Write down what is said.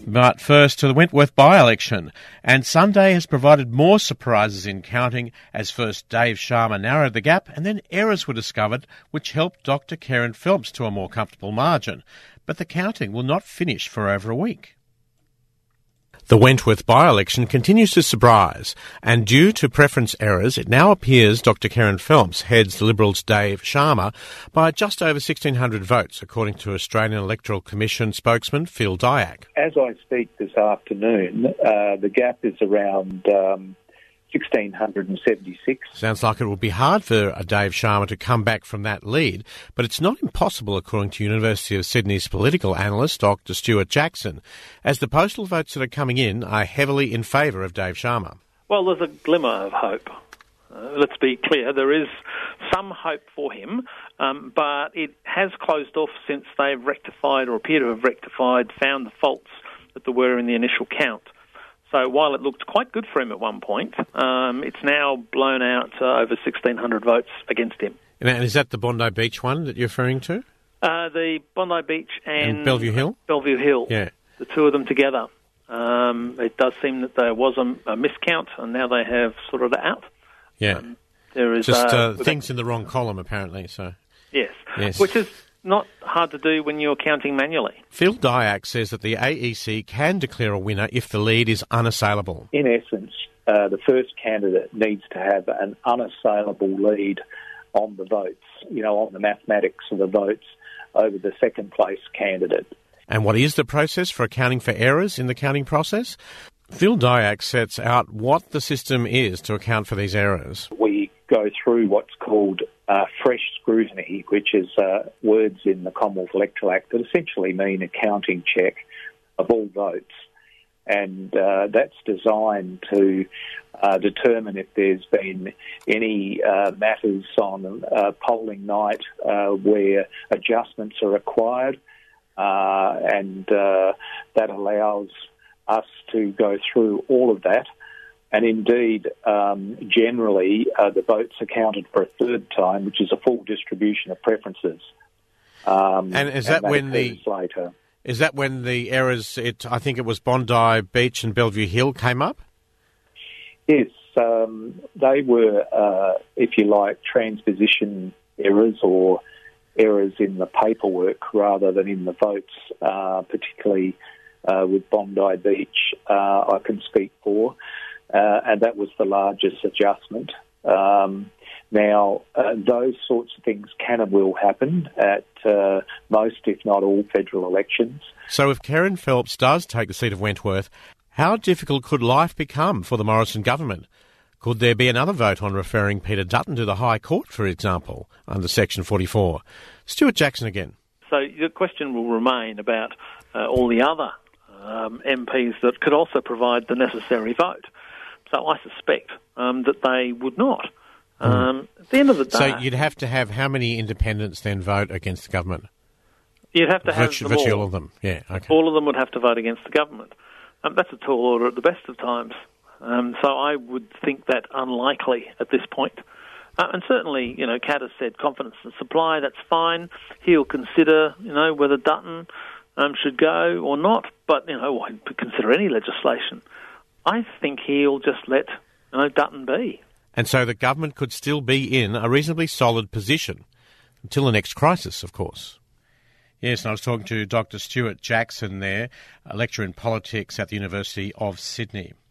But first to the Wentworth by-election, and Sunday has provided more surprises in counting as first Dave Sharma narrowed the gap and then errors were discovered which helped Dr Kerryn Phelps to a more comfortable margin. But the counting will not finish for over a week. The Wentworth by-election continues to surprise, and due to preference errors, it now appears Dr Kerryn Phelps heads the Liberals' Dave Sharma by just over 1,600 votes, according to Australian Electoral Commission spokesman Phil Dyack. As I speak this afternoon, the gap is around 1,676. Sounds like it will be hard for a Dave Sharma to come back from that lead, but it's not impossible, according to University of Sydney's political analyst, Dr Stuart Jackson, as the postal votes that are coming in are heavily in favour of Dave Sharma. Well, there's a glimmer of hope. Let's be clear, there is some hope for him, but it has closed off since they've rectified, or appear to have rectified, found the faults that there were in the initial count. So while it looked quite good for him at one point, it's now blown out over 1,600 votes against him. And is that the Bondi Beach one that you're referring to? The Bondi Beach and Bellevue Hill? Bellevue Hill. Yeah. The two of them together. It does seem that there was a miscount, and now they have sorted it out. Yeah. There is just things in the wrong column, apparently. So yes. Which is not hard to do when you're counting manually. Phil Dyack says that the AEC can declare a winner if the lead is unassailable. In essence, the first candidate needs to have an unassailable lead on the votes, on the mathematics of the votes over the second place candidate. And what is the process for accounting for errors in the counting process? Phil Dyack sets out what the system is to account for these errors. We go through what's called fresh scrutiny, which is words in the Commonwealth Electoral Act that essentially mean a counting check of all votes. And that's designed to determine if there's been any matters on polling night where adjustments are required, and that allows us to go through all of that. And indeed, generally, the votes are counted for a third time, which is a full distribution of preferences. And is that when later? Is that when the errors? I think it was Bondi Beach and Bellevue Hill came up. Yes, they were, if you like, transposition errors or errors in the paperwork rather than in the votes, particularly with Bondi Beach. I can speak for. And that was the largest adjustment. Now, those sorts of things can and will happen at most, if not all, federal elections. So if Kerryn Phelps does take the seat of Wentworth, how difficult could life become for the Morrison government? Could there be another vote on referring Peter Dutton to the High Court, for example, under Section 44? Stuart Jackson again. So the question will remain about all the other MPs that could also provide the necessary vote. So I suspect that they would not. At the end of the day... So you'd have to have how many independents then vote against the government? You'd have to have virtually all of them. Yeah, okay. All of them would have to vote against the government. That's a tall order at the best of times. So I would think that unlikely at this point. And certainly, Kat has said confidence in supply, that's fine. He'll consider, whether Dutton should go or not, but, he'd consider any legislation. I think he'll just let Dutton be. And so the government could still be in a reasonably solid position until the next crisis, of course. Yes, and I was talking to Dr. Stuart Jackson there, a lecturer in politics at the University of Sydney.